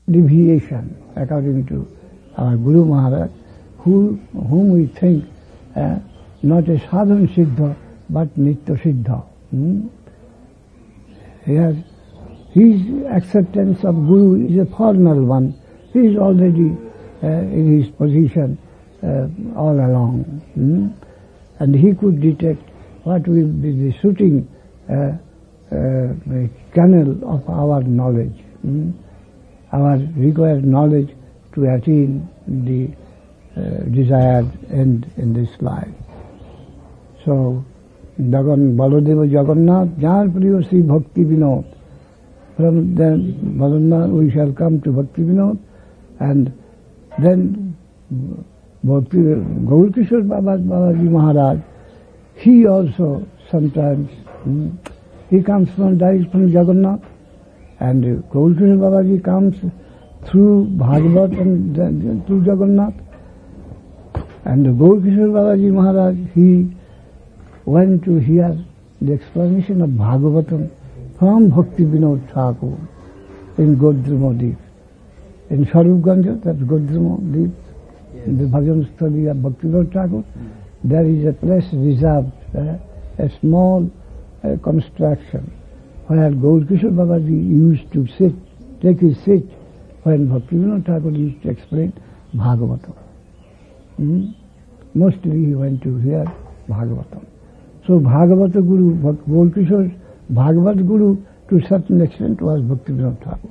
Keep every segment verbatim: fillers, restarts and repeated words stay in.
deviation, according to our Guru Maharaj, who, whom we think uh, not a sadhan siddha, but nitya siddha. Hmm? He has, his acceptance of Guru is a formal one. He is already uh, in his position uh, all along. Hmm? And he could detect what will be the suiting uh, uh, channel of our knowledge, hmm? our required knowledge to attain the uh, desired end in this life. So, Jagan, Baladeva Jagannath, Jan Priya Sri Bhakti Vinod. From then, Baladeva, we shall come to Bhakti Vinod, and then Bhakti, Gaur Kishore Baba, Babaji Maharaj, he also sometimes, hmm, he comes from direct from Jagannath, and Gaur Kishore Babaji comes through Bhagavat and then through Jagannath. And Gaur Kishore Babaji Maharaj, he went to hear the explanation of Bhagavatam from Bhakti Vinod Thakur in Godrumadip. In Swarupganj, that's Godrumadip, in the Bhajan study of Bhakti Vinod Thakur, mm. there is a place reserved, uh, a small uh, construction where Gaur Kishore Babaji used to sit, take his seat when Bhakti Vinod Thakur used to explain Bhagavatam. Mm? Mostly he went to hear Bhagavatam. So Bhagavata Guru, Gaur Kishore's Bhagavat Guru to certain extent was Bhakti Vinod Thakur.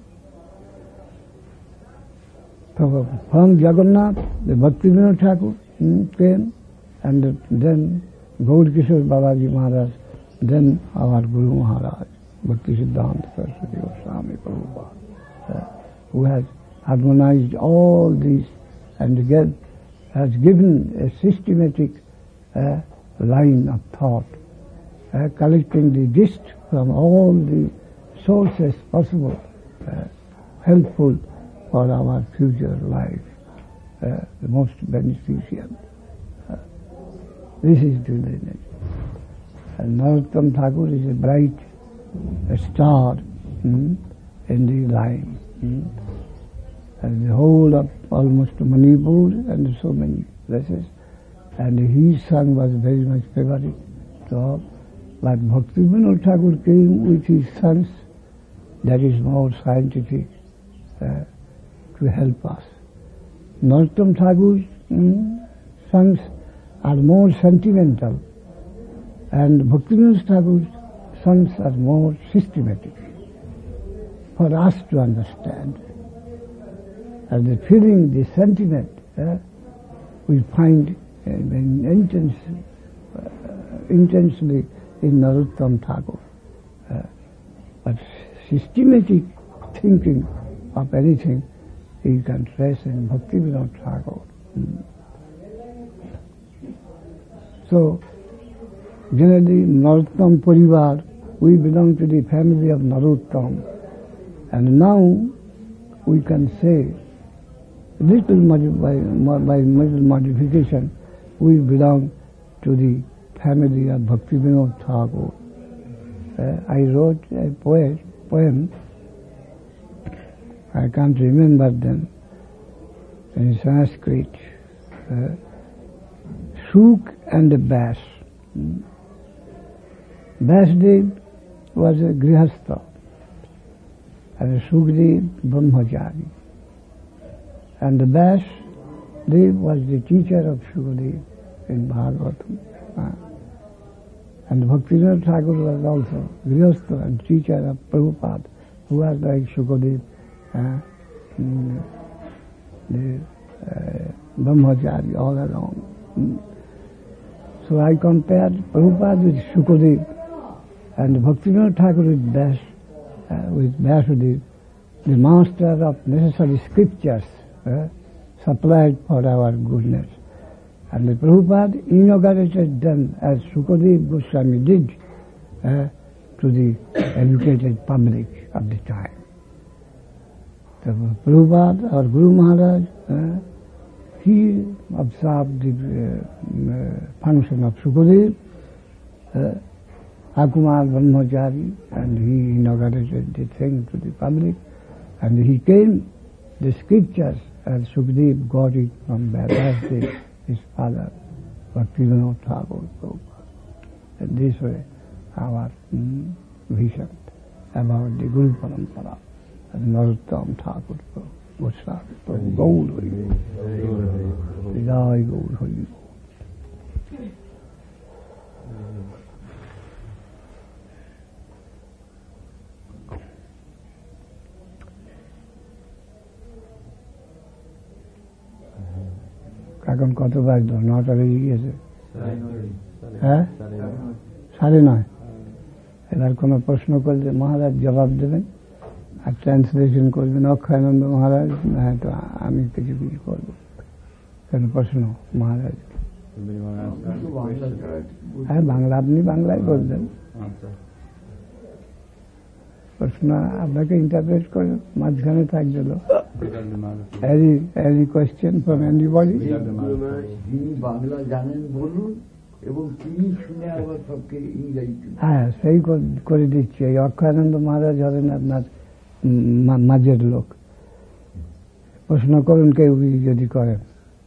So from Jagannath, the Bhakti Vinod Thakur mm, came, and then Gaur Kishore Babaji Maharaj, then our Guru Maharaj, Bhakti Siddhanta Saraswati Goswami Prabhupada, uh, who has harmonized all these and get, has given a systematic uh, line of thought, uh, collecting the gist from all the sources possible, uh, helpful for our future life, uh, the most beneficial. Uh, this is the lineage. And Narottam Thakur is a bright a star hmm, in the line. Hmm. And the whole of almost Manipur and so many places. And his song was very much favorite to all. But Bhakti Vinod Thakur came with his sons, that is more scientific, uh, to help us. Narottam Thakur's mm, sons are more sentimental, and Bhakti Vinod Thakur's sons are more systematic for us to understand. And the feeling, the sentiment, uh, we find uh, intense, uh, intensely in Narottam Thakur. Uh, but systematic thinking of anything you can trace in Bhakti Vinod Thakur. Mm. So, generally, Narottam Parivar, we belong to the family of Narottam. And now, we can say, little mod- by, by little modification, we belong to the family of Bhakti Vinod Thakur. Uh, I wrote a poet, poem, I can't remember them, in Sanskrit, uh, Shuk and Bas. Hmm. Basdev was a Grihastha, and Shukdev Brahmachari. And the Bas Dev was the teacher of Shukadev in Bhagavatam. Uh, and Bhakti Vinod Thakur was also Grihastha and teacher of Prabhupada, who was like Shukadev, uh, mm, the uh, Brahmachari all along. Mm. So I compared Prabhupada with Shukadev and Bhakti Vinod Thakur with Bas, uh, with Vasudev, the master of necessary scriptures uh, supplied for our goodness. And the Prabhupada inaugurated them as Shukadev Goswami did uh, to the educated public of the time. So Prabhupada, our Guru Maharaj, uh, he observed the uh, uh, function of Shukadev, uh, Akumar Brahmachari, and he inaugurated the thing to the public, and he came the scriptures, and Sukdev got it from Vyasdev, his father, Bhaktivinoda Thakur Prabhupada. And this way, our mm, vision about the Guru Parampara and Narottam Thakur Goswami Prabhu Gaur Hari Jai Gaur Hari. এখন কত বাজলো? নটা বেজে গিয়েছে। হ্যাঁ, সাড়ে নয়। এবার কোনো প্রশ্ন করলে মহারাজ জবাব দেবেন আর ট্রান্সলেশন করবেন অক্ষয়ানন্দ মহারাজ, না হয়তো আমি কিছু কিছু করবো। কেন প্রশ্ন মহারাজ? হ্যাঁ, বাংলা আপনি বাংলায় বলবেন। প্রশ্ন আপনাকে ইন্টারপ্রেট করে মাঝখানে থাকবে। Any any question from anybody? যিনি বাংলা জানেন বলুন এবং তিনি শুনে আবার সবকে ইংরেজি। হ্যাঁ, সেই করে দিচ্ছি। এই অক্ষয়ানন্দ মহারাজ হবেন আপনার মাঝের লোক। প্রশ্ন করুন কেউ যদি করেন।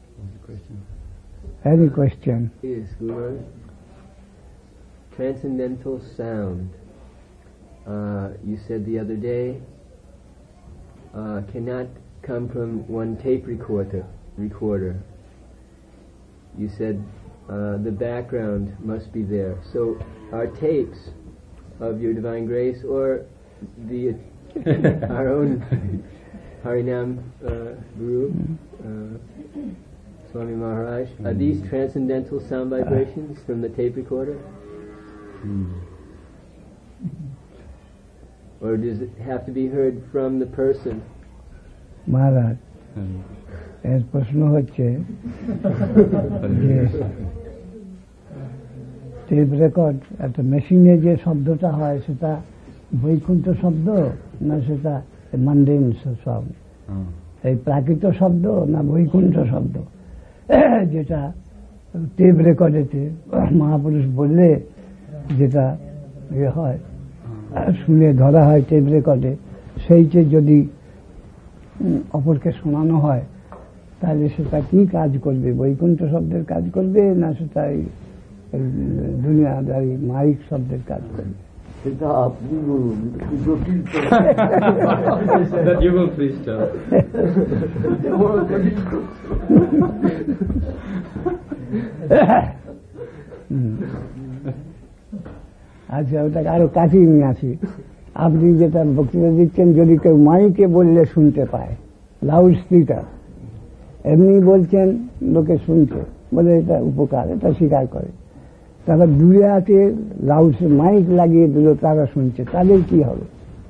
Any question? Yes, Guru. Transcendental sound. Uh, you said the other day uh, cannot come from one tape recorder. Recorder. You said uh, the background must be there. So, our tapes of your divine grace, or the our own Harinam uh, Guru, uh, Swami Maharaj, are these transcendental sound vibrations from the tape recorder? Hmm. Or does it have to be heard from the person? মহারাজ, এর প্রশ্ন হচ্ছে যে tape record একটা মেশিনে যে শব্দটা হয় সেটা বৈকুণ্ঠ শব্দ না সেটা মান্ডেন শব্দ, এই প্রাকৃত শব্দ না বৈকুণ্ঠ শব্দ? যেটা টেপ রেকর্ডেতে মহাপুরুষ বললে যেটা ইয়ে হয়, শুনে ধরা হয় টেপ রেকর্ডে, সেইটা যদি অপরকে শোনানো হয় তাহলে সেটা কি কাজ করবে? বৈকুণ্ঠ শব্দের কাজ করবে না সেটা দুনিয়াদারি মাইক শব্দের কাজ করবে? সেটা আপনি বলুন, জটিল। আচ্ছা, ওটাকে আরো কাটিয়ে নিয়ে আসি। আপনি যেটা বক্তৃতা দিচ্ছেন, যদি কেউ মাইকে বললে শুনতে পায়, লাউড স্পিকার, এমনি বলছেন লোকে শুনছে বলে এটা উপকার, এটা স্বীকার করে। তারপর দূরে আছে লাউড মাইক লাগিয়ে দিল, তারা শুনছে, তাদের কি হবে?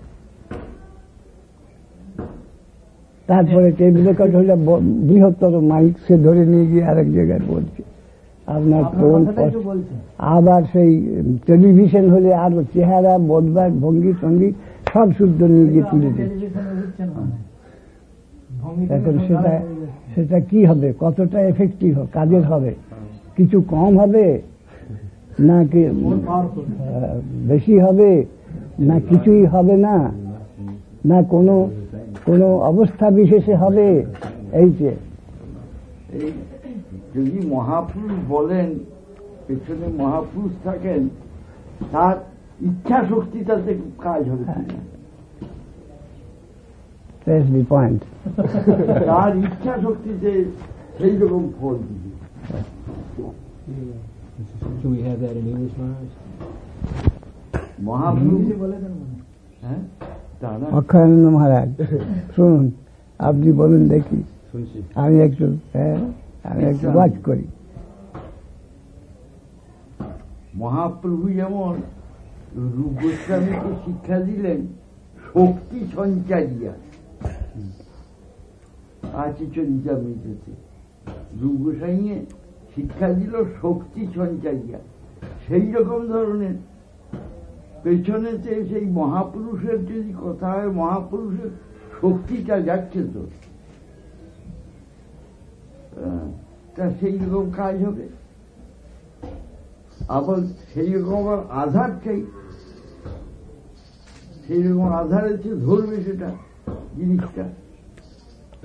তারপরে টেবিল রেকর্ড হলে বৃহত্তর মাইক, সে ধরে নিয়ে গিয়ে আরেক জায়গায় বলছে। আপনার আবার সেই টেলিভিশন হলে আরো চেহারা বদলায়, ভঙ্গি সঙ্গী সব শুদ্ধ নিয়ে গিয়ে তুলে দিচ্ছে। এখন সেটা সেটা কি হবে? কতটা এফেক্টিভ হবে, কাজের হবে? কিছু কম হবে না কি বেশি হবে, না কিছুই হবে না, না কোনো কোনো অবস্থা বিশেষে হবে? এই যে যদি মহাপুরুষ বলেন, পেছনে মহাপুরুষ থাকেন, তার ইচ্ছা শক্তি তাতে কাজ হবে। পয়েন্ট তার ইচ্ছা শক্তিতে সেই রকম ফল দিবে। মহাপুরুষ হ্যাঁ, অক্ষয়ানন্দ মহারাজ শুনুন, আপনি বলুন দেখি, আমি একটু হ্যাঁ আমি একটু ওয়াচ করি। মহাপ্রভু যেমন রূপ গোস্বামীকে শিক্ষা দিলেন শক্তি সঞ্চারিয়া আছে চরিতা মিটেছে, রূপ গোস্বামী শিক্ষা দিল শক্তি সঞ্চারিয়া। সেই রকম ধরনের পেছনেতে সেই মহাপুরুষের যদি কথা হয়, মহাপুরুষের শক্তিটা যাচ্ছে তো, তা সেই রকম কাজ হবে। আবার সেই রকম আবার আধার চাই, সেই রকম আধার আছে ধরবে সেটা জিনিসটা।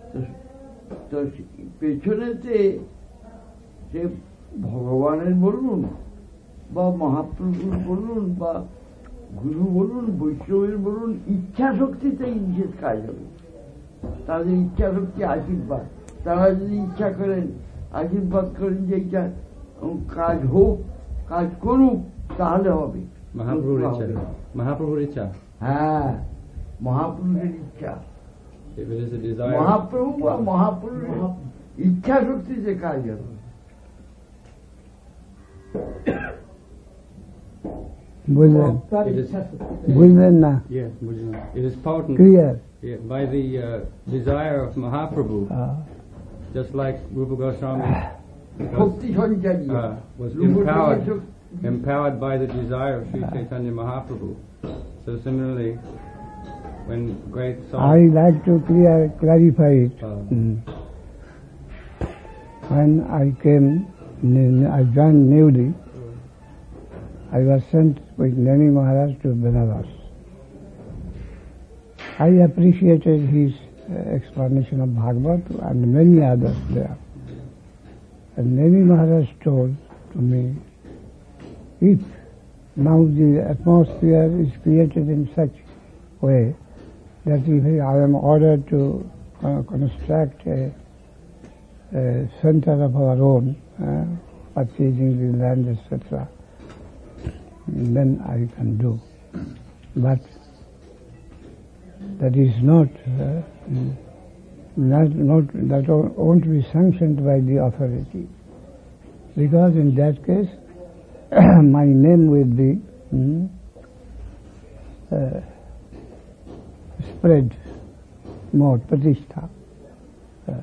তো পেছনেতে সে ভগবানের বলুন বা মহাপ্রভুর বলুন বা গুরু বলুন বৈষ্ণবের বলুন ইচ্ছা শক্তিতেই নিষেধ কাজ হবে। তাদের ইচ্ছা শক্তি আশীর্বাদ, তারা যদি ইচ্ছা করেন আশীর্বাদ করেন যে এইটা কাজ হোক, কাজ করুক, তাহলে হবে। মহাপ্রভুর ইচ্ছা, মহাপ্রভুর ইচ্ছা, হ্যাঁ মহাপুরুষের ইচ্ছা, মহাপ্রভু বা মহাপুরুষের ইচ্ছা শক্তিতে কাজ হবে। বুঝলেন বুঝলেন না? Yes, it is potent. Clear. Yeah, by the uh, desire of Mahaprabhu, uh, just like Rupa Goswami Shakti Sanchari uh, was empowered, empowered by the desire of Sri Chaitanya Mahaprabhu. So similarly, when great souls, I like to clear, clarify it. Uh, mm. When I came, I joined newly, I was sent with Nemi Maharaj to Benares. I appreciated his uh, explanation of Bhagavad and many others there. And Nemi Maharaj told to me, if now the atmosphere is created in such way that if I am ordered to uh, construct a, a center of our own, uh, purchasing the land, et cetera, then I can do. But that is not, uh, not, not, that won't be sanctioned by the authority. Because in that case, my name will be mm, uh, spread more, pratishtha. Uh,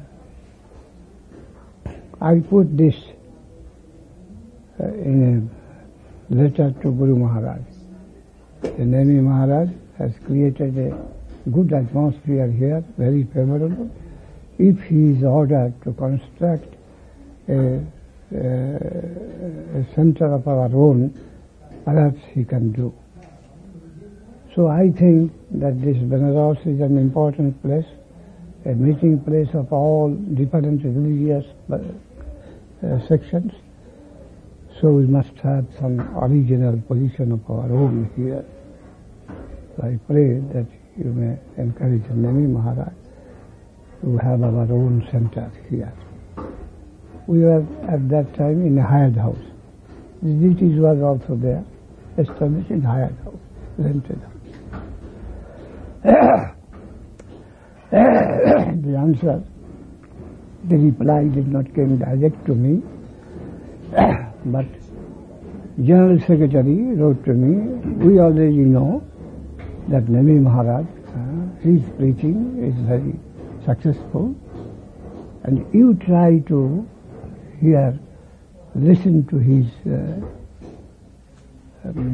I put this uh, in a letter to Guru Maharaj. The Nemi Maharaj has created a good atmosphere here, very favorable. If he is ordered to construct a, a, a center of our own, perhaps he can do. So I think that this Benares is an important place, a meeting place of all different religious uh, sections. So we must have some original position of our own here. So I pray that you may encourage Nemi Maharaj to have our own center here. We were at that time in a hired house. The deities was also there, established in hired house, rented house. The answer, the reply did not come direct to me. But General Secretary wrote to me, we already know that Nemi Maharaj, uh, his preaching is very successful, and you try to hear, listen to his uh, um,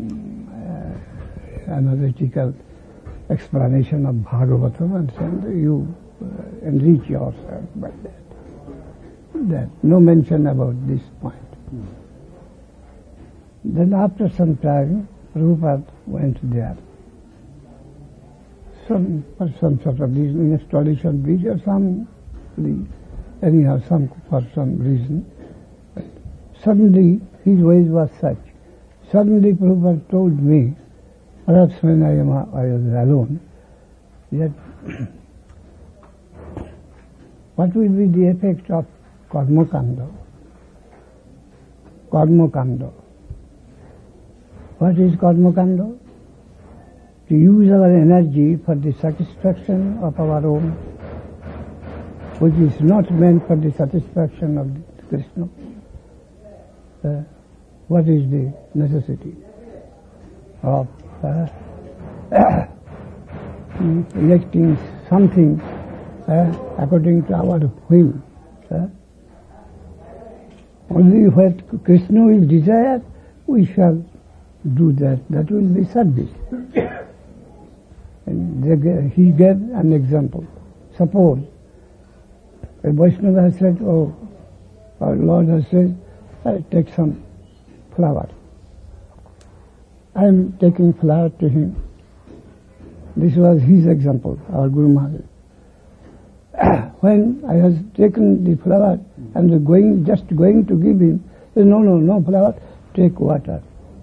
uh, analytical explanation of Bhagavatam, and then you uh, enrich yourself by that. That no mention about this point. Hmm. Then after some time, Prabhupada went there. Some, for some sort of reason, installation reason, or some, anyhow, some, for some reason. But suddenly, his ways was such. Suddenly, Prabhupada told me, perhaps when I, am, I was alone, that what will be the effect of Karma Kanda? Karma Kanda. What is Karma Kanda? To use our energy for the satisfaction of our own, which is not meant for the satisfaction of Krishna. Uh, what is the necessity of uh, electing something uh, according to our whim? Uh, only what Krishna will desire, we shall do that. That will be service. And they, he gave an example. Suppose a Vaishnava has said, oh, our Lord has said, I take some flower. I am taking flower to him. This was his example, our Guru Maharaj. when I was taken the flower and the going, just going to give him, he said, no, no, no flower, take water.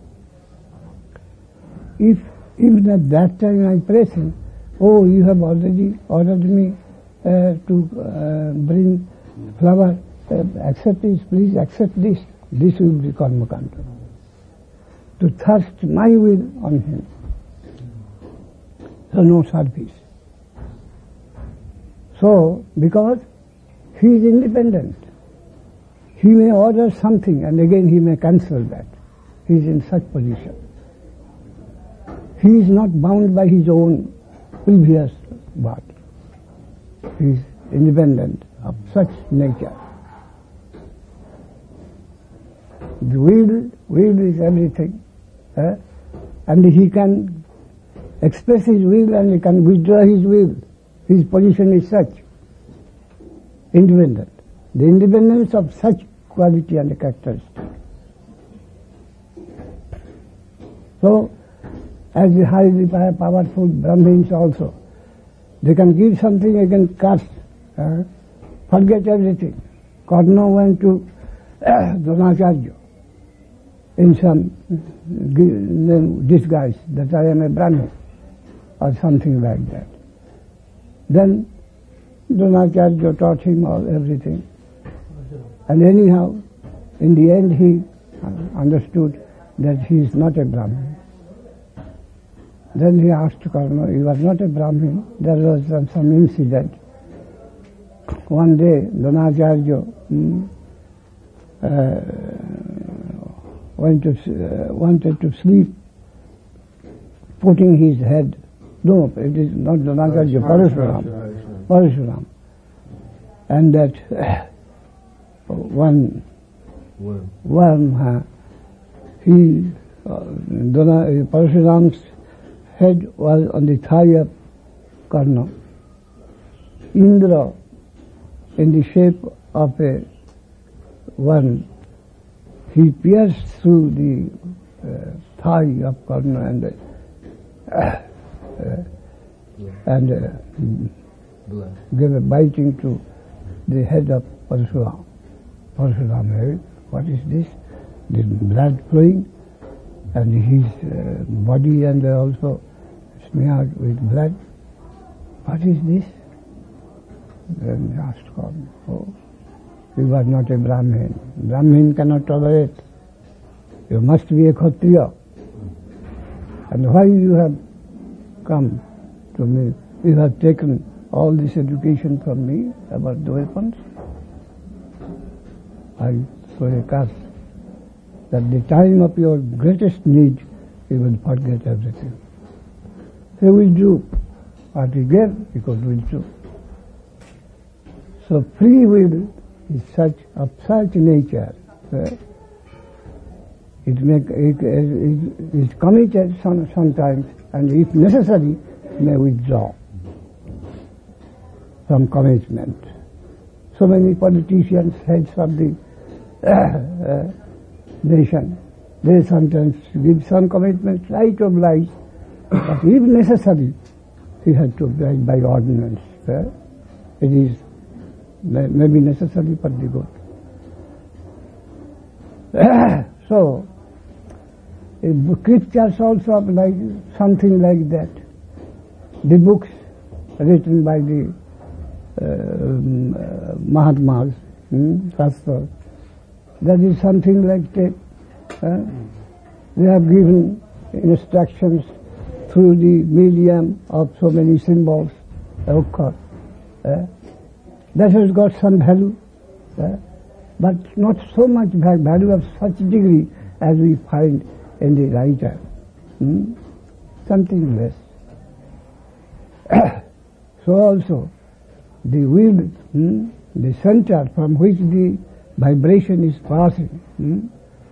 If even at that time I press him, oh, you have already ordered me uh, to uh, bring flower, uh, accept this, please accept this. This will be karmakanta. To thrust my will on him. So no service. So, because he is independent, he may order something and again he may cancel that. He is in such position. He is not bound by his own previous birth. He is independent of such nature. The will, will is everything. Eh? And he can express his will and he can withdraw his will. His position is such, independent. The independence of such quality and characteristic. So, as the highly powerful Brahmins also, they can give something, they can cast, uh, forget everything. Karna went to uh, Dronacharya in some uh, disguise that I am a Brahmin or something like that. Then Dronacharya taught him all everything. And anyhow, in the end he understood that he is not a Brahmin. Then he asked Karna, you are not a Brahmin. There was some, some incident. One day, Dronacharya hmm, uh, went to, uh, wanted to sleep, putting his head. No, it is not Dronacharya, Parashuram. Parashuram. And that uh, one worm, worm uh, he, uh, Dona, Parashuram's head was on the thigh of Karna. Indra, in the shape of a worm, he pierced through the uh, thigh of Karna and uh, uh, and uh, blood. gave a biting to the head of Parashuram. Parashuram heard, what is this? The blood flowing, and his uh, body and also smeared with blood. What is this? Then he asked God, oh, you are not a Brahmin. Brahmin cannot tolerate. You must be a Kshatriya. And why you have come to me? You have taken all this education from me about the weapons. I throw a curse that the time of your greatest need, you will forget everything. He withdrew. What he gave, he could withdraw. So free will is such of such nature. Uh, it make it, it is committed some, sometimes, and if necessary, may withdraw from commitment. So many politicians, heads of the uh, uh, nation, they sometimes give some commitment, right or oblige, but if necessary, he had to oblige by ordinance. Uh, it is may, may be necessary for the good. Uh, so, scriptures also like something like that. The books written by the uh, um, uh, Mahatmas, hmm, Shastras, that is something like that. Uh, they have given instructions through the medium of so many symbols, of course. Uh, that has got some value, uh, but not so much value of such degree as we find in the writer. Hmm? Something less. So also, the will, hmm, the center from which the vibration is passing, hmm,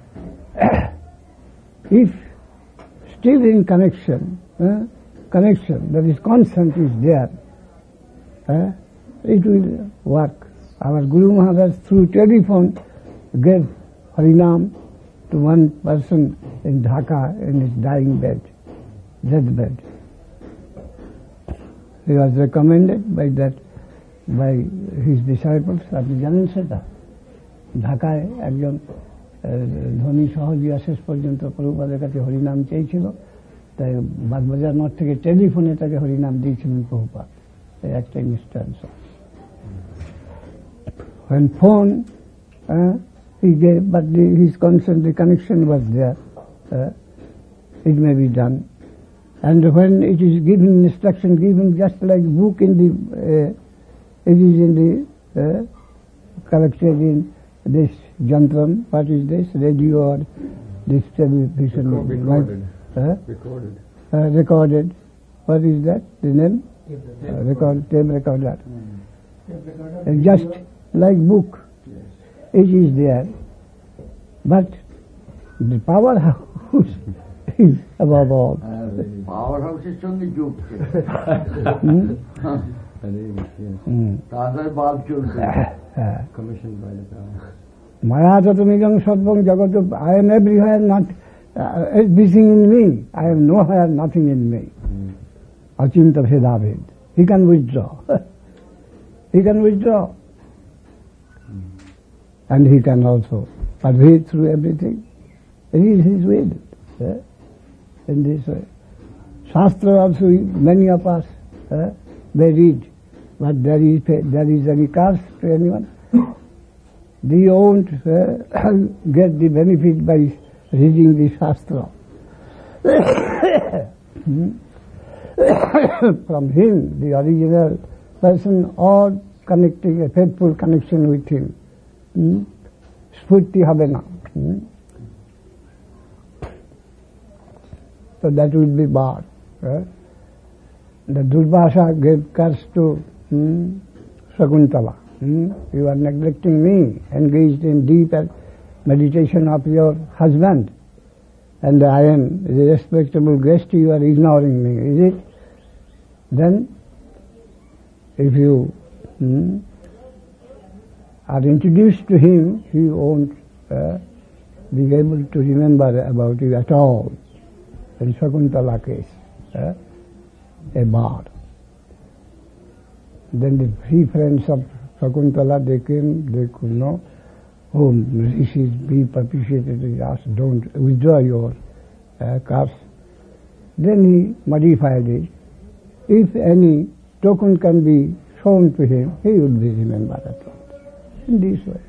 if still in connection, uh, connection, that is constant is there, uh, it will work. Our Guru Maharaj through telephone gave Harinam to one person in Dhaka in his dying bed, death bed. He was recommended by that by his disciples. আপনি জানেন সেটা? ঢাকায় একজন ধনী সহজিয়া শেষ পর্যন্ত প্রভুপাদের কাছে হরিনাম চেয়েছিল, তাই বাগবাজার মঠ থেকে টেলিফোনে তাকে হরিনাম দিয়েছিলেন প্রভুপাদ। এই একটা instance. When phone uh, he gave, but the, his consent, the connection was there, uh, it may be done. And when it is given instruction, given just like book in the, uh, it is in the uh, collected in this jantram. What is this? Radio or this television? Recorded. Uh, Recorded. uh, recorded. What is that? The name? Uh, record, tape recorder. Mm. Uh, just like book, yes. It is there. But the powerhouse is above all. Powerhouse's সঙ্গে যুক্ত। তাদের বাদ চলছে। Commissioned by the power. Maya tatamidam sarvam jagatu. I am everywhere, not uh, everything in me. I am nowhere, nothing in me. Achinta Bhedavid. He can withdraw. He can withdraw. And he can also pervade through everything. It is his will. Eh? In this way. Shastra also, many of us, eh, they read. But there is, there is any curse to anyone. They won't uh, get the benefit by reading the Shastra. From him, the original person, or connecting a faithful connection with him. Spurti habe na. So that will be bad. Eh? The Durvasa gave curse to hmm, Shakuntala. Hmm? You are neglecting me, engaged in deep meditation of your husband, and I am the respectable guest, you are ignoring me, is it? Then, if you hmm, are introduced to him, he won't uh, be able to remember about you at all. In Shakuntala case, uh, a bar. Then the three friends of Shakuntala, they came, they could know, oh, rishis, be propitiated, he asked, don't withdraw your uh, curse. Then he modified it. If any token can be shown to him, he would be remembered at all. In this way.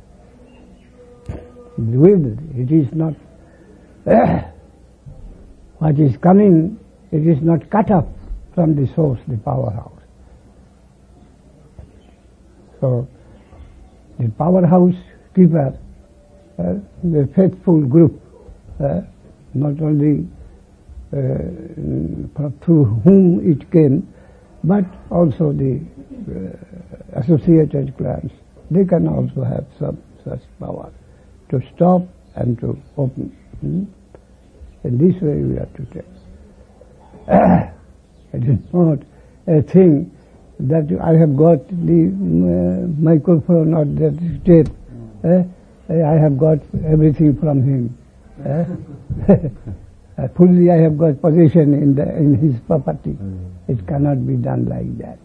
The will, it is not, uh, what is coming, it is not cut off from the source, the powerhouse. So, the powerhouse keeper, uh, the faithful group, uh, not only uh, through whom it came, but also the uh, associated clans, they can also have some such power to stop and to open. Hmm? In this way we have to take. It is not a thing that I have got the uh, microphone or that tape. Eh? I have got everything from him. Eh? Fully I have got possession in, the, in his property. It cannot be done like that.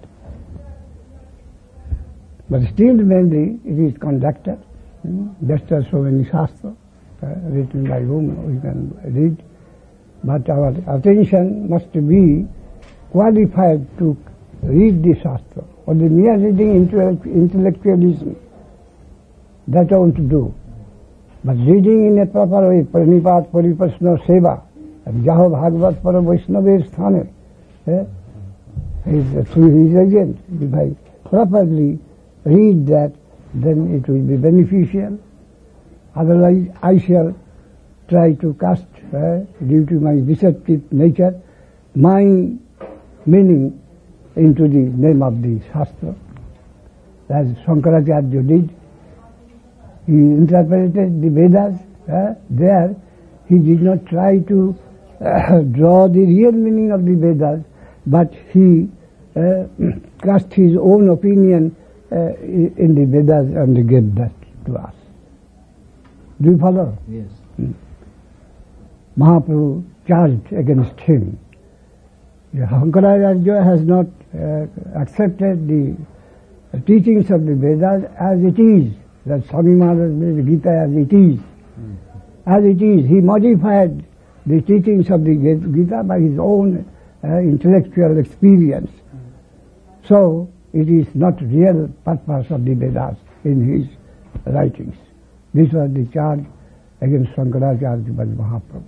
But still mainly it is conducted, hmm? just as so many Shastra, uh, written by whom we can read. But our attention must be qualified to read the Shastra. Or the mere reading intellectualism, that I want to do. But reading in a proper way, Pranipat, Pariprasna, Seva, and Jaho Bhagavad Para Vaishnava Sthane, eh? through his agent, if I properly read that, then it will be beneficial. Otherwise, I shall try to cast, eh, due to my deceptive nature, my meaning into the name of the Shastra. As Shankaracharya did, he interpreted the Vedas. Eh, there, he did not try to uh, draw the real meaning of the Vedas, but he uh, cast his own opinion uh, in the Vedas and gave that to us. Do you follow? Yes. Hmm. Mahaprabhu charged against him. Shankaracharya has not uh, accepted the the teachings of the Vedas as it is. That Swami Maharaj made the Gita as it is. Mm. As it is. He modified the teachings of the Gita by his own uh, intellectual experience. Mm. So, it is not real purpose of the Vedas in his writings. This was the charge against Shankaracharya Mahaprabhu.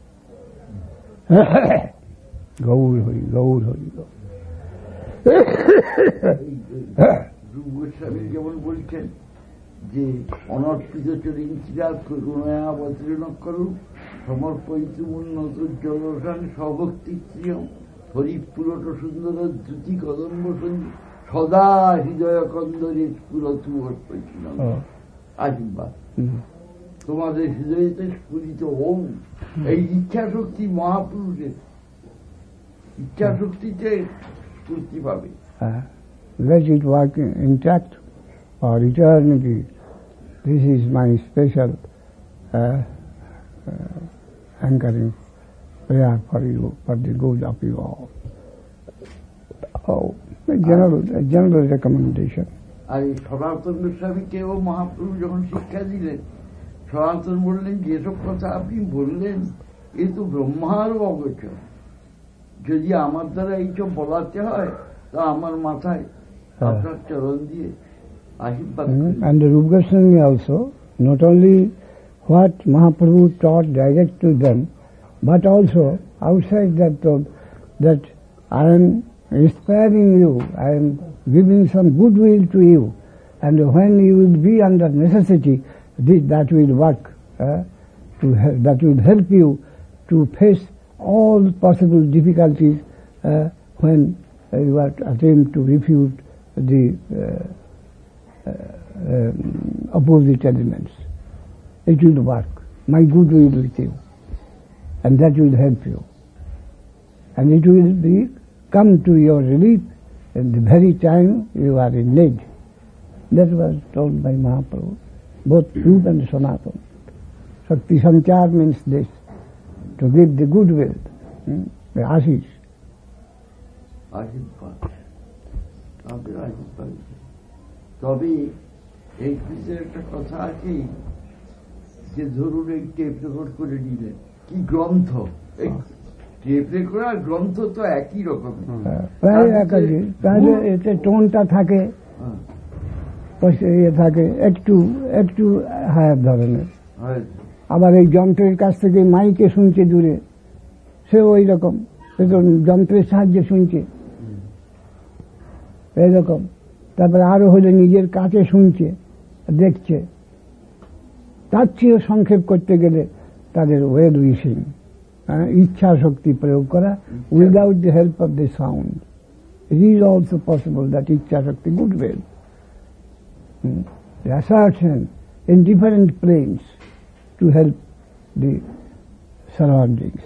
Gaur Hari, Gaur Hari, Gaur. Goswami যেমন বলছেন যে অনর্পিত চরিঞ্চিরাত করুণা অবতীর্ণ করু সমর্পিত উন্নত জলসান সভক্তি প্রিয় হরিপুরট সুন্দর দ্যুতি কদম্ব সন্ধি সদা হৃদয় কন্দরে স্ফুরতু অর্পিত আশীর্বাদ তোমাদের হৃদয়তে স্ফুরিত ওম এই ইচ্ছা শক্তি মহাপুরুষের ইচ্ছা শক্তিতে স্ফূর্তি পাবে। Let it work intact for eternity. This is my special uh, uh, anchoring prayer for you, for the good of you all. Oh, a general, a general recommendation. আর এই সনাতন গোস্বামীকেও মহাপ্রভু যখন শিক্ষা দিলেন, সনাতন বললেন যেসব কথা আপনি বললেন এ তো ব্রহ্মারও অগোচর। যদি আমার দ্বারা এইসব বলাতে হয় তা আমার মাথায় আপনার চরণ দিয়ে আশীর্বাদ। And the Rupa Goswami also, not only what Mahaprabhu taught direct to them, but also outside that thought, that I am inspiring you, I am giving some goodwill to you, and when you will be under necessity, that will work, uh, to help, that will help you to face all possible difficulties uh, when uh, you are attempt to refute the uh, uh, um, opposite elements. It will work. My goodwill with you, and that will help you, and it will be come to your relief in the very time you are in need. That was told by Mahaprabhu, both Rupa and Sanatana. Shakti Sanchar means this, to give the goodwill, hmm? the ashish. আশীর্বাদ তাদের আশীর্বাদ। তবে এই বিষয়ে একটা কথা আছে যে ধরুন এই টেপ রেকর্ড করে নিলেন, কি গ্রন্থ, এই টেপ রেকর্ড আর গ্রন্থ তো একই রকম, প্রায় একই, তাহলে এতে টোনটা থাকে, ইয়ে থাকে একটু একটু হায়ার ধরনের। আবার এই যন্ত্রের কাছ থেকে মাইকে শুনছে দূরে, সে ওই রকম যন্ত্রের সাহায্যে শুনছে এইরকম। তারপরে আরো হলে নিজের কাছে শুনছে, দেখছে। তার চেয়েও সংক্ষেপ করতে গেলে তাদের ওয়েল উইশিং, ইচ্ছা শক্তি প্রয়োগ করা without the help of the sound. It is also possible that ইচ্ছা শক্তি good well the assertion in different planes to help the surroundings.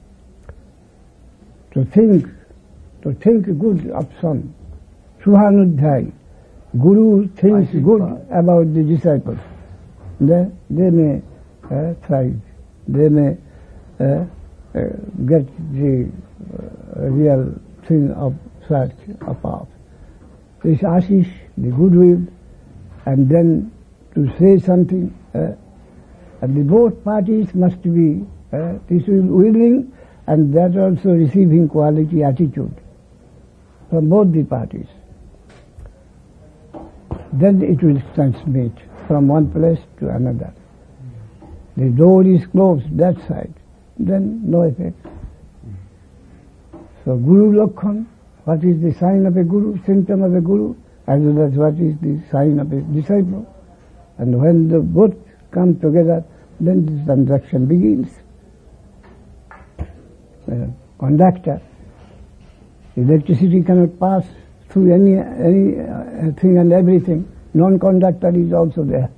To think, to think good of some. Subhanudhyay. Guru thinks good about the disciples. Then they may uh, thrive. They may uh, uh, get the uh, real thing of search of path. This ashish, the goodwill, and then to say something, uh, and the both parties must be uh, this is willing, and that also receiving quality attitude from both the parties. Then it will transmit from one place to another. The door is closed that side, then no effect. So Guru Lakshan, what is the sign of a Guru, symptom of a Guru, as well as what is the sign of a disciple. And when the both come together, then the transaction begins. Uh, conductor, electricity cannot pass through any any uh, thing and everything. Non-conductor is also there.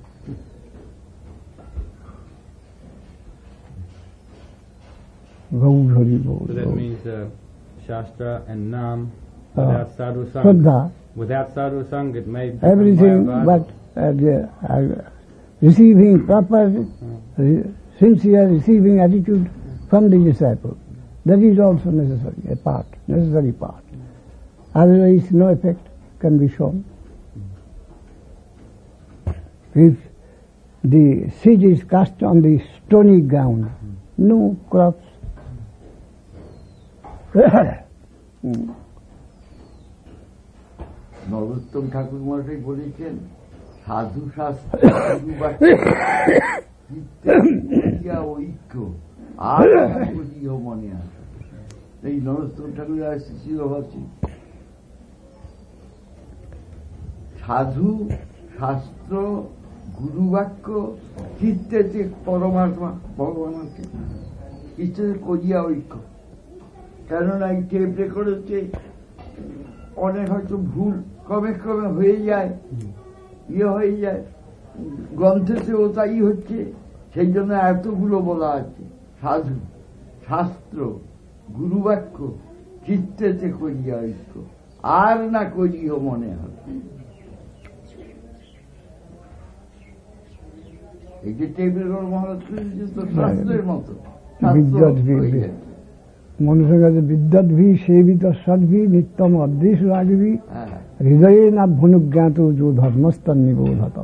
Gaur Hari Gaur. So that means uh, Shastra and Nam, without uh, sadhu sang. Shraddha. Without sadhu sang, it may be everything, but uh, the, uh, receiving proper, re sincere receiving attitude from the disciple. That is also necessary, a part, necessary part. Otherwise, no effect can be shown. If the seed is cast on the stony ground, no crops. Narottam Thakur মশাই বলেছেন সাধু শাস্ত্র ঐক্য আর মনে আসে। এই নরোত্তম ঠাকুর আসছে চিরভাষী। সাধু শাস্ত্র গুরুবাক্য চিত্তেতে পরমাত্মা ভগবান আছে, চিত্তেতে করিয়া ঐক্য। কেননা এই টেপ রেকর্ড হচ্ছে অনেক হয়তো ভুল ক্রমে ক্রমে হয়ে যায়, ইয়ে হয়ে যায়, গ্রন্থেতেও তাই হচ্ছে। সেই জন্য এতগুলো বলা আছে সাধু শাস্ত্র গুরুবাক্য চিত্তেতে করিয়া ঐক্য আর না করিও মনে হবে। এই যে টেপ রেকর্ড মহারাজ তো শাস্ত্রের মতো মনুষ্যের কাছে বিদ্যাদ্ভি সেবিত সদ্ভি নিত্যম অদৃশ রাগভি হৃদয়ে না ভনুজ্ঞাত যো ধর্মস্তন নিবোধত।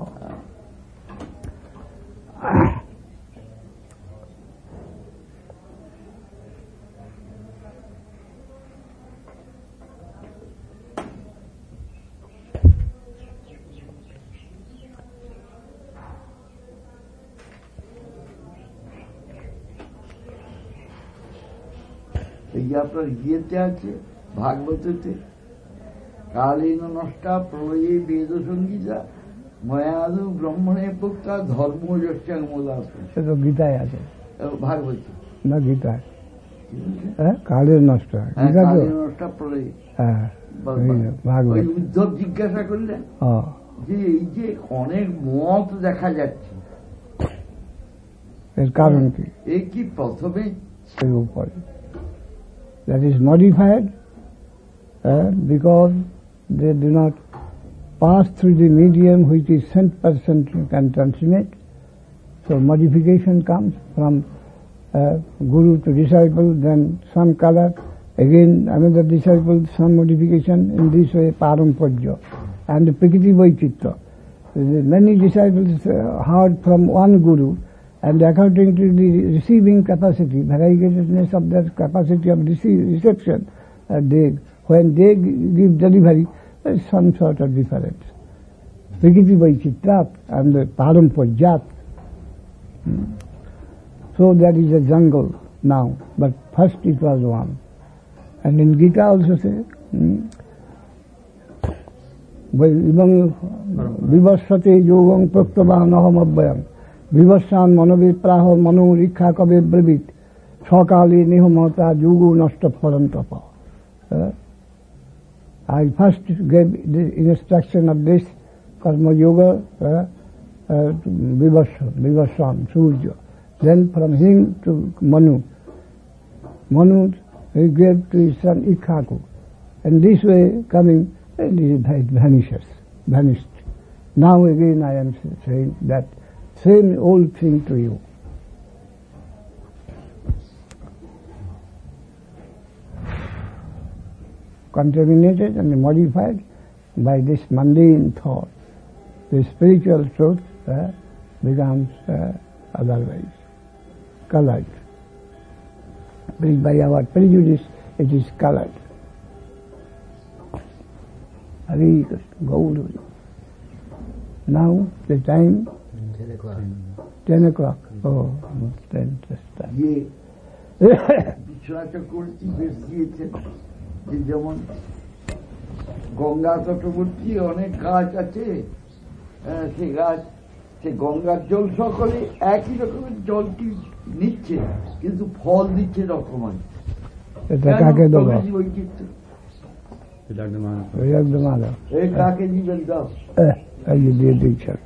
এই যে আপনার ইয়েতে আছে ভাগবতেতে কালীন নষ্টা প্রলয়ে বেদ সঙ্গীতা ময়াদু ব্রহ্মণে পোক্তা ধর্ম যশ্যাং মোদাস। সে তো গীতায় আছে, ভাগবত না গীতায় কালের নষ্ট কালীন নষ্টা প্রলয়ে। ভাগবত উদ্ধব জিজ্ঞাসা করলেন যে এই যে অনেক মত দেখা যাচ্ছে এর কারণ কি? এই কি প্রথমে উপরে that is modified uh, because they do not pass through the medium which is sent person can transmit. So modification comes from uh, guru to disciple, then some color, again another disciple, some modification, in this way parampajya and the prakriti vaichitra. Many disciples uh, heard from one guru, and according to the receiving capacity, variegatedness of their capacity of receive, reception, uh, they, when they give delivery, there is some sort of difference. Prakriti vaichitrat and the parampajyat. Hmm. So there is a jungle now, but first it was one. And in Gita also say, hmm, vivassate yogam praktavaham abhyam বিবস্বান মনোবিপ্রাহ মনোরীক্ষা কবে ব্রবীত সকালে নিহমতা যুগ নষ্ট ফলন তপ। I first gave the instruction of this karma yoga Vivaswan, Surya. Then from him to Manu. Manu he gave to his son Ikhaku. And this way coming, and it vanishes, vanished. Now again I am saying that same old thing to you. Contaminated and modified by this mundane thought. The spiritual truth uh, becomes uh, otherwise, colored. By our prejudice, it is colored. Hari Krishna, Gauru. Now the time ten o'clock. Ten o'clock. Oh, ten this time. Biswanath Chakraborty বেশ দিয়েছেন যে যেমন গঙ্গা তটবর্তী অনেক গাছ আছে, সে গাছ সে গঙ্গার জল সকলে একই রকমের জলটি নিচ্ছে, কিন্তু ফল দিচ্ছে রকমের। কাকে দেবো? এই কাকে দিবেন দাও? দিয়ে দিচ্ছেন।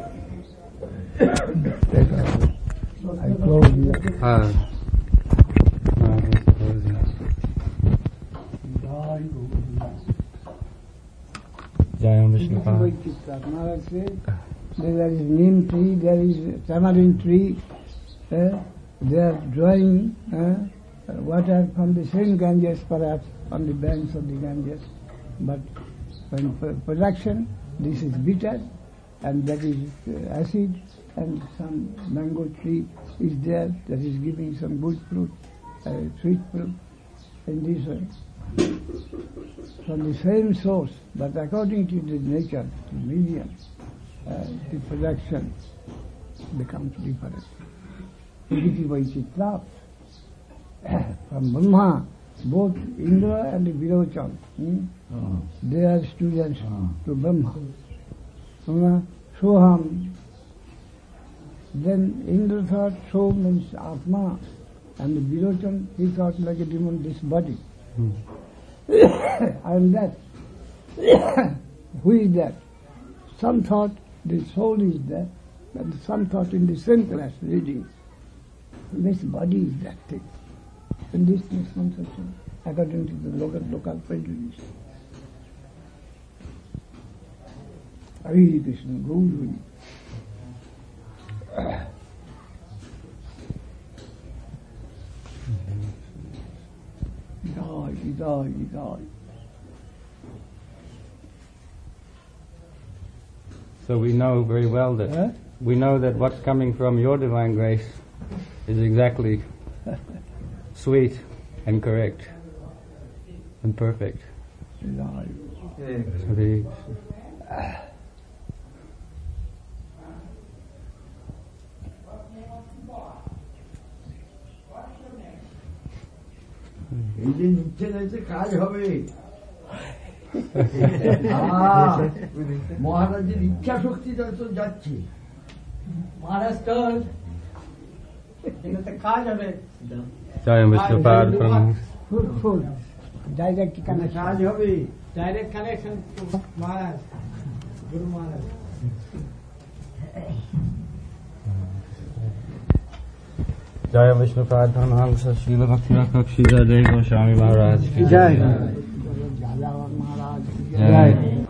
I close here. Ah. Jai Vishnu. Maharaj said, there is neem tree, there is tamarind tree, uh, they are drawing uh, water from the same Ganges, perhaps on the banks of the Ganges, but when production, this is bitter, and that is uh, acid, and some mango tree is there that is giving some good fruit, uh, sweet fruit, in this way. From the same source, but according to the nature, the medium, uh, the production becomes different. From Brahma, both Indra and Virochana, hmm? oh. they are students oh. to Brahma. Brahma, Soham. Then Indra thought So means Atma, and Virochana, he thought like a demon, this body. Hmm. I am that. Who is that? Some thought the soul is that, and some thought in the same class reading, this body is that thing. And this misconception, according to the local, local prejudice. Hare Krishna, Guru. Die, die, die. So we know very well that huh? we know that what's coming from your divine grace is exactly sweet and correct and perfect. Die. So the, এই যে নিচ্ছে নিচ্ছে কাজ হবে। মহারাজের ইচ্ছা শক্তি তো যাচ্ছে, মহারাজ তো এটাতে কাজ হবে। জয় Vishnupada Full, full. Direct connection. কাজ হবে, ডাইরেক্ট কানেকশন মহারাজ, গুরু মহারাজ। जय विष्णुपाद परमहंस श्रील भक्तिनाथ श्रीधर गोस्वामी महाराज की जय। जय।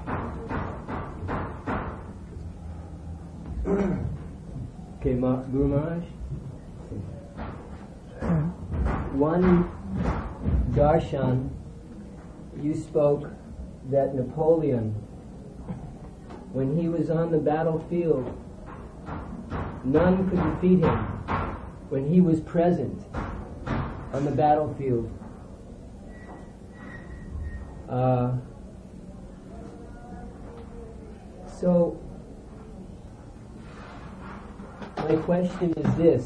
Okay, Ma- Guru Maharaj. One darshan, you spoke that Napoleon, when he was on the battlefield, none could defeat him. When he was present on the battlefield. Uh, so, my question is this.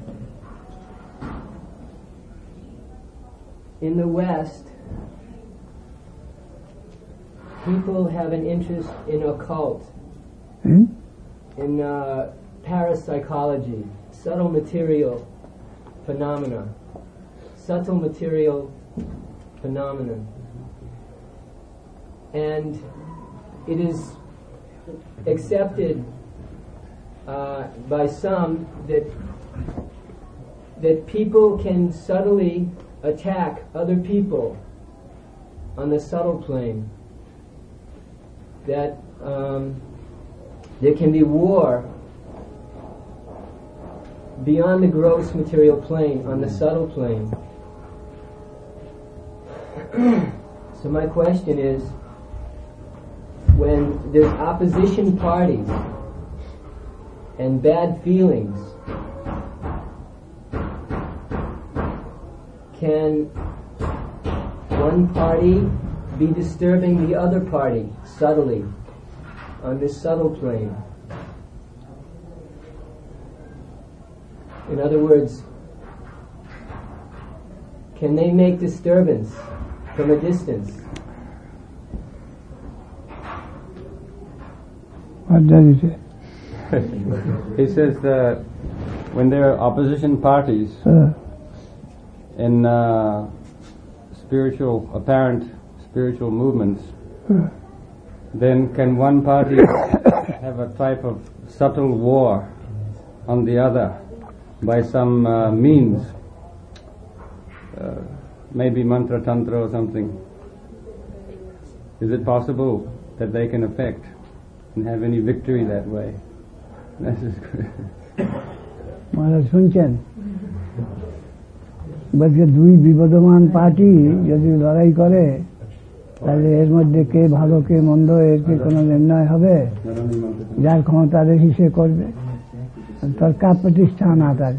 In the West, people have an interest in occult, Hmm? in uh, parapsychology, subtle material phenomena, subtle material phenomena. And it is accepted uh, by some that that people can subtly attack other people on the subtle plane. That um, there can be war beyond the gross material plane, on the subtle plane. So my question is, when there's opposition parties and bad feelings, can one party be disturbing the other party subtly on this subtle plane? In other words, can they make disturbance from a distance? What does he say? He says that when there are opposition parties Uh, in uh, spiritual, apparent spiritual movements, uh, then can one party have a type of subtle war on the other by some uh, means, uh, maybe mantra tantra or something? Is it possible that they can affect and have any victory that way? This is good. মহারাজ শুনছেন, বলছে দুই বিবদমান party যদি লড়াই করে তাহলে এর মধ্যে কে ভালো কে মন্দ এর কি কোনো নির্ণয় হবে? যার ক্ষমতা দেখি সে করবে, তর্কা প্রতিষ্ঠান আদার।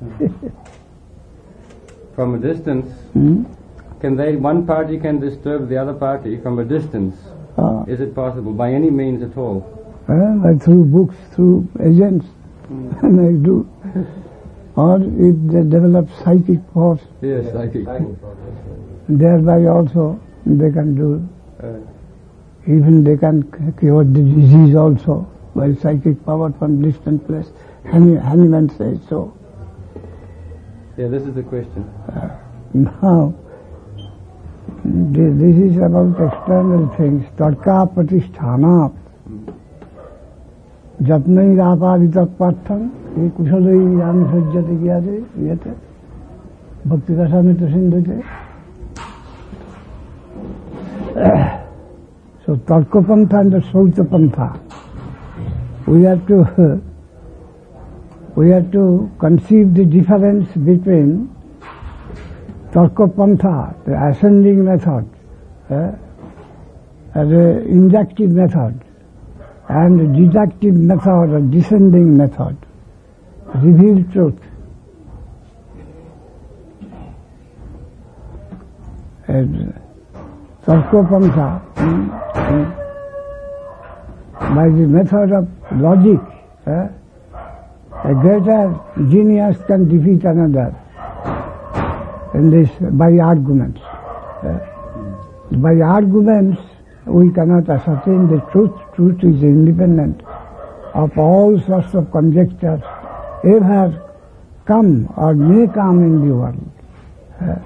From a distance, can they, one party can disturb the other party from a distance? Uh, Is it possible by any means at all? Uh, through books, through agents, mm. they do. Or if they develop psychic force, Yes, psychic. thereby also they can do. Uh, Even they can cure the disease also by psychic power from distant place. Hahnemann says so. yeah, this is the question. Uh, now, this is about external things. Tarka pratisthana. Jatnai rapadita partham. ये कुशल ही राम सज्जते किया थे ये थे भक्ति कथा में तो सिंधु थे। So Tarkopantha and the Sautapantha, we have to we have to conceive the difference between Tarkopantha, the ascending method, uh, as an inductive method, and the deductive method or descending method. Reveal truth. And Tarkopantha, by the method of logic, eh, a greater genius can defeat another in this by arguments. Eh. By arguments we cannot ascertain the truth. Truth is independent of all sorts of conjectures ever come or may come in the world. Uh,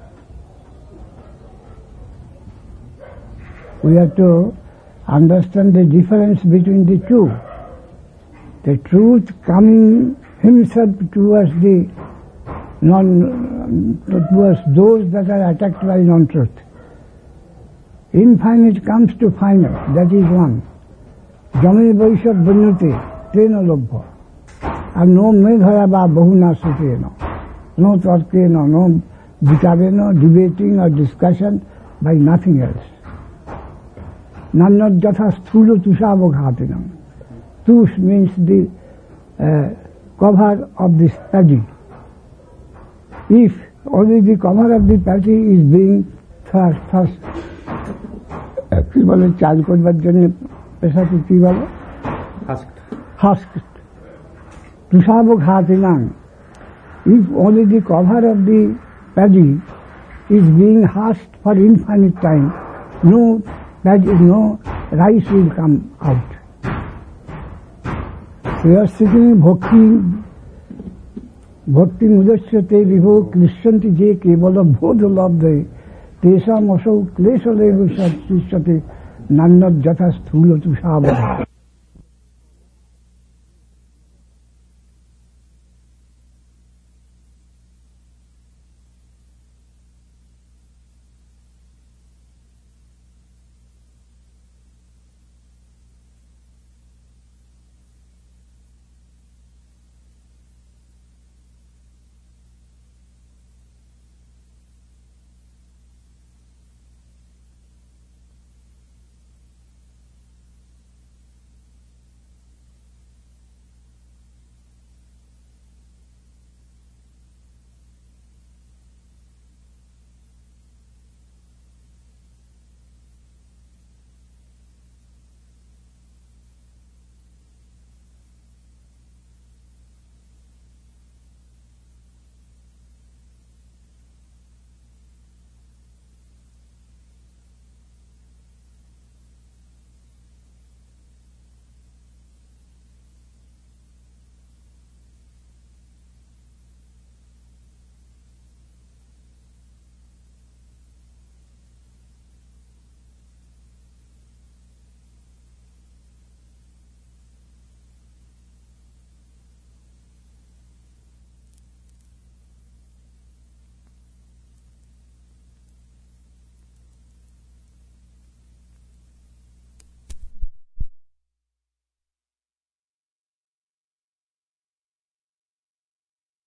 we have to understand the difference between the two. The truth coming himself towards the non, towards those that are attacked by non-truth. Infinite comes to finite, that is one. Jame vaishya bunyate, tena lobha. And no medhaya ba bahuna sutena, no tarkena, no vicarena, debating or discussion by nothing else. Nannat jatha sthula tushaboghatinam. Tush means the uh, cover of this paddy. If only the cover of the paddy is being first, first, কি বলে চাল করবার জন্য পেশাকে কি বলে? Husked. Husked. Tushaboghatinam. If only the cover of the paddy is being husked for infinite time, no paddy, no rice will come out. Sriyasthiti bhakti bhakti mudasyate vibho krishanti je kevalo bodha labde tesam asau klesha levu satyate nannat jatha sthula tushabogha.